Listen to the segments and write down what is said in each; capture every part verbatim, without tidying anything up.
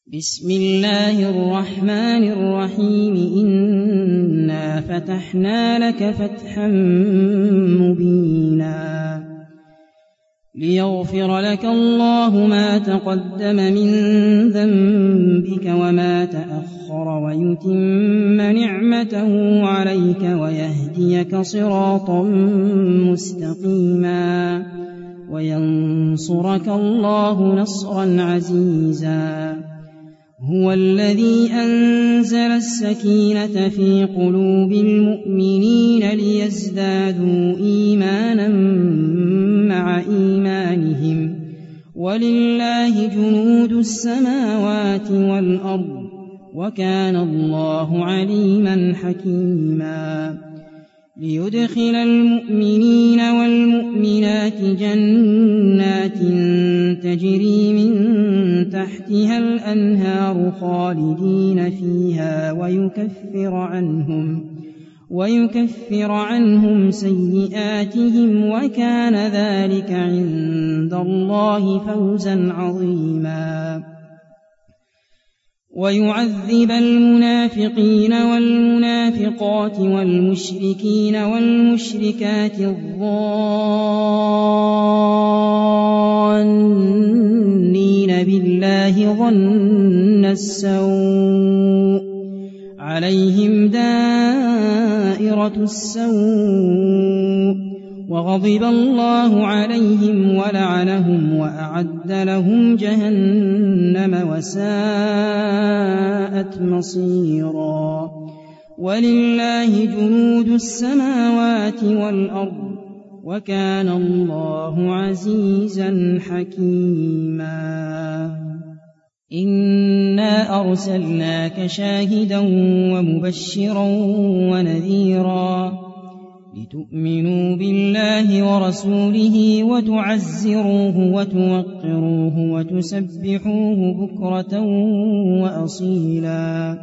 بسم الله الرحمن الرحيم إنا فتحنا لك فتحا مبينا ليغفر لك الله ما تقدم من ذنبك وما تأخر ويتم نعمته عليك ويهديك صراطا مستقيما وينصرك الله نصرا عزيزا هو الذي أنزل السكينة في قلوب المؤمنين ليزدادوا إيمانا مع إيمانهم ولله جنود السماوات والأرض وكان الله عليما حكيما ليدخل المؤمنين والمؤمنات جنات تجري من تحتها الأنهار خالدين فيها ويكفر عنهم ويكفر عنهم سيئاتهم وكان ذلك عند الله فوزا عظيما ويعذب المنافقين والمنافقات والمشركين والمشركات الظانين بالله ظن السوء عليهم دائرة السوء وغضب الله عليهم ولعنهم وأعد لهم جهنم وساءت مصيرا ولله جنود السماوات والأرض وكان الله عزيزا حكيما إنا أرسلناك شاهدا ومبشرا ونذيرا لتؤمنوا بالله ورسوله وتعزروه وتوقروه وتسبحوه بكرة وأصيلا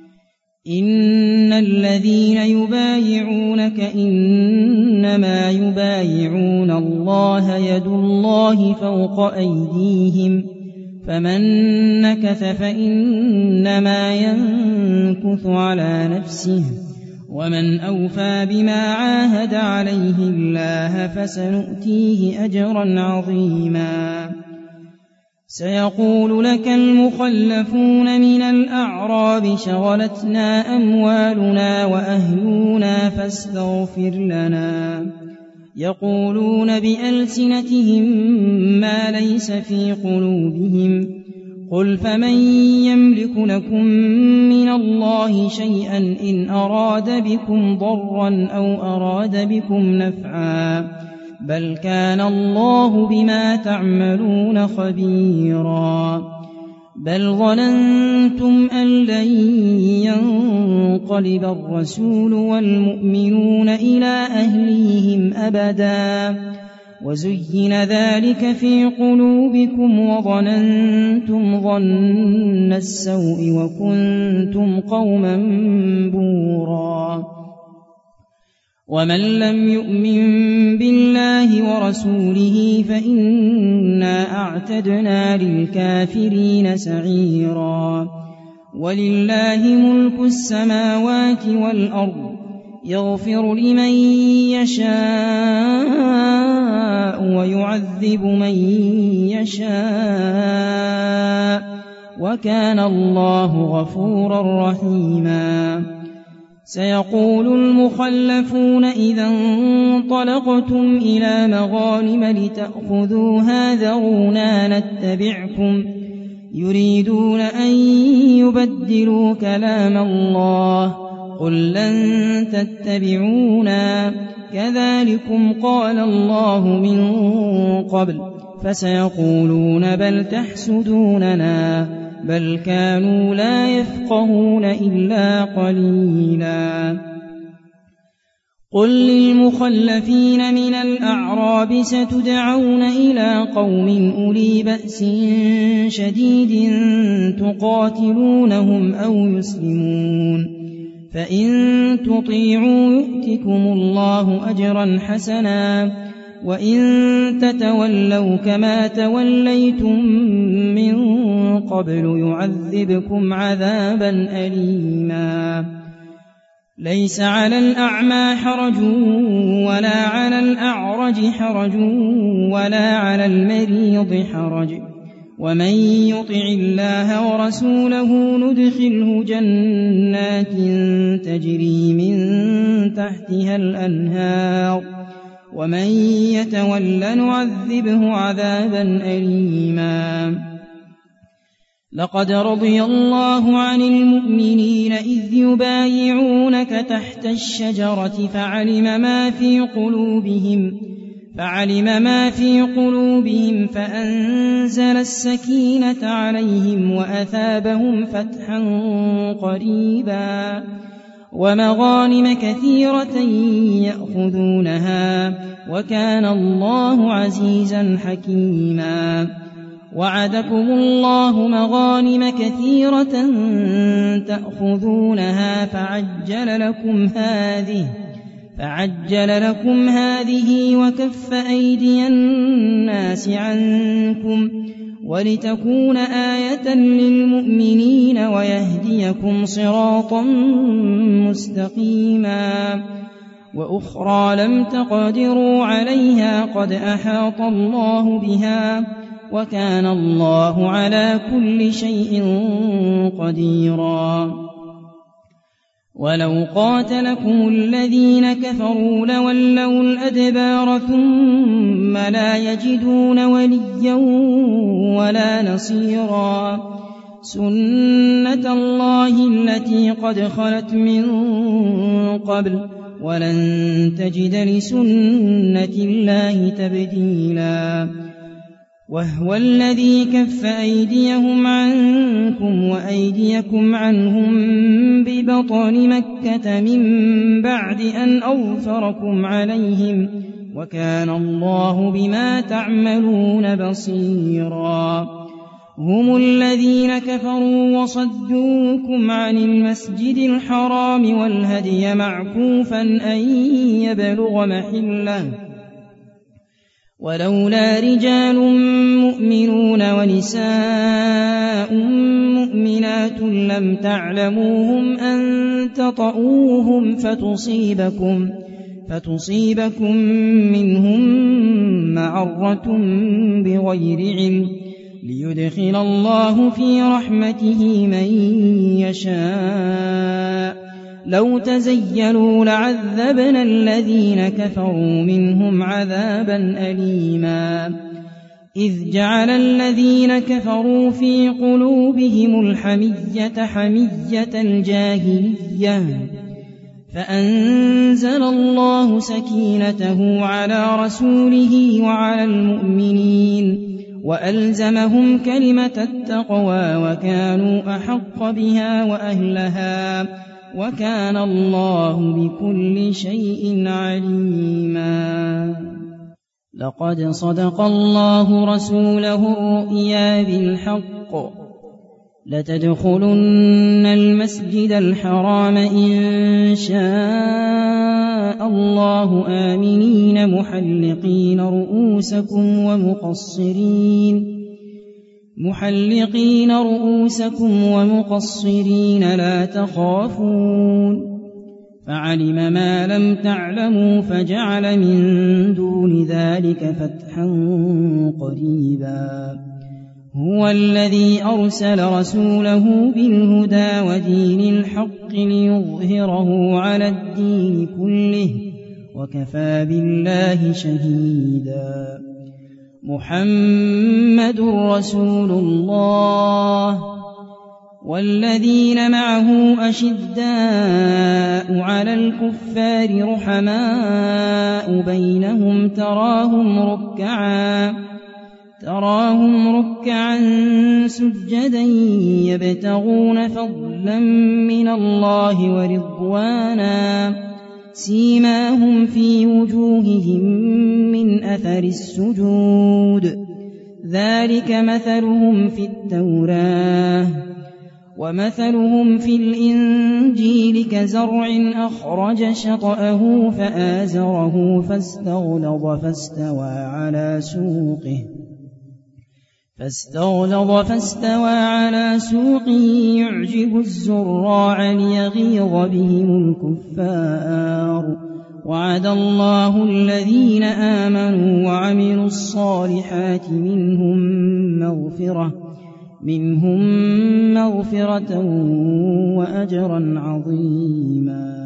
إن الذين يبايعونك إنما يبايعون الله يد الله فوق أيديهم فمن نكث فإنما ينكث على نفسه ومن أوفى بما عاهد عليه الله فسنؤتيه أجرا عظيما سيقول لك المخلفون من الأعراب شغلتنا أموالنا وأهلنا فاستغفر لنا يقولون بألسنتهم ما ليس في قلوبهم قل فمن يملك لكم من الله شيئا إن أراد بكم ضرا أو أراد بكم نفعا بل كان الله بما تعملون خبيرا بل ظننتم أن لن ينقلب الرسول والمؤمنون إلى أهليهم أبدا وزين ذلك في قلوبكم وظننتم ظن السوء وكنتم قوما بورا ومن لم يؤمن بالله ورسوله فإنا أعتدنا للكافرين سعيرا ولله ملك السماوات والأرض يغفر لمن يشاء ويعذب من يشاء وكان الله غفورا رحيما سيقول المخلفون إذا انطلقتم إلى مغانم لتأخذوها ذرونا نتبعكم يريدون أن يبدلوا كلام الله قل لن تتبعونا كذلكم قال الله من قبل فسيقولون بل تحسدوننا بل كانوا لا يفقهون إلا قليلا قل للمخلفين من الأعراب ستدعون إلى قوم أولي بأس شديد تقاتلونهم أو يسلمون فإن تطيعوا يؤتكم الله أجرا حسنا وإن تتولوا كما توليتم من قبل يعذبكم عذابا أليما ليس على الأعمى حرج ولا على الأعرج حرج ولا على المريض حرج ومن يطع الله ورسوله ندخله جنات تجري من تحتها الأنهار ومن يتول نعذبه عذابا أليما لقد رضي الله عن المؤمنين إذ يبايعونك تحت الشجرة فعلم ما في قلوبهم فعلم ما في قلوبهم فأنزل السكينة عليهم وأثابهم فتحا قريبا ومغانم كثيرة يأخذونها وكان الله عزيزا حكيما وعدكم الله مغانم كثيرة تأخذونها فعجل لكم هذه فعجل لكم هذه وكف أيدي الناس عنكم ولتكون آية للمؤمنين ويهديكم صراطا مستقيما وأخرى لم تقدروا عليها قد أحاط الله بها وكان الله على كل شيء قديرا ولو قاتلكم الذين كفروا لولوا الأدبار ثم لا يجدون وليا ولا نصيرا سنة الله التي قد خلت من قبل ولن تجد لسنة الله تبديلا وهو الذي كف أيديهم عنكم وأيديكم عنهم ببطن مكة من بعد أن أظفركم عليهم وكان الله بما تعملون بصيرا هم الذين كفروا وصدوكم عن المسجد الحرام والهدي معكوفا أن يبلغ محله ولولا رجال مؤمنون ونساء مؤمنات لم تعلموهم أن تطؤوهم فتصيبكم, فتصيبكم منهم معرة بغير علم ليدخل الله في رحمته من يشاء لو تزيلوا لعذبنا الذين كفروا منهم عذابا أليما إذ جعل الذين كفروا في قلوبهم الحمية حمية الجاهلية فأنزل الله سكينته على رسوله وعلى المؤمنين وألزمهم كلمة التقوى وكانوا أحق بها وأهلها وكان الله بكل شيء عليما لقد صدق الله رسوله الرؤيا بالحق لتدخلن المسجد الحرام إن شاء الله آمنين محلقين رؤوسكم ومقصرين محلقين رؤوسكم ومقصرين لا تخافون فعلم ما لم تعلموا فجعل من دون ذلك فتحا قريبا هو الذي أرسل رسوله بالهدى ودين الحق ليظهره على الدين كله وكفى بالله شهيدا محمد رسول الله والذين معه أشداء على الكفار رحماء بينهم تراهم ركعا تراهم ركعا سجدا يبتغون فضلا من الله ورضوانا سيماهم في وجوههم من أثر السجود ذلك مثلهم في التوراة ومثلهم في الإنجيل كزرع أخرج شطأه فآزره فاستغلظ فاستوى على سوقه فاستغلظ فاستوى على سوقه يعجب الزراع ليغيظ بهم الكفار وعد الله الذين آمنوا وعملوا الصالحات منهم مغفرة منهم مغفرة وأجرا عظيما.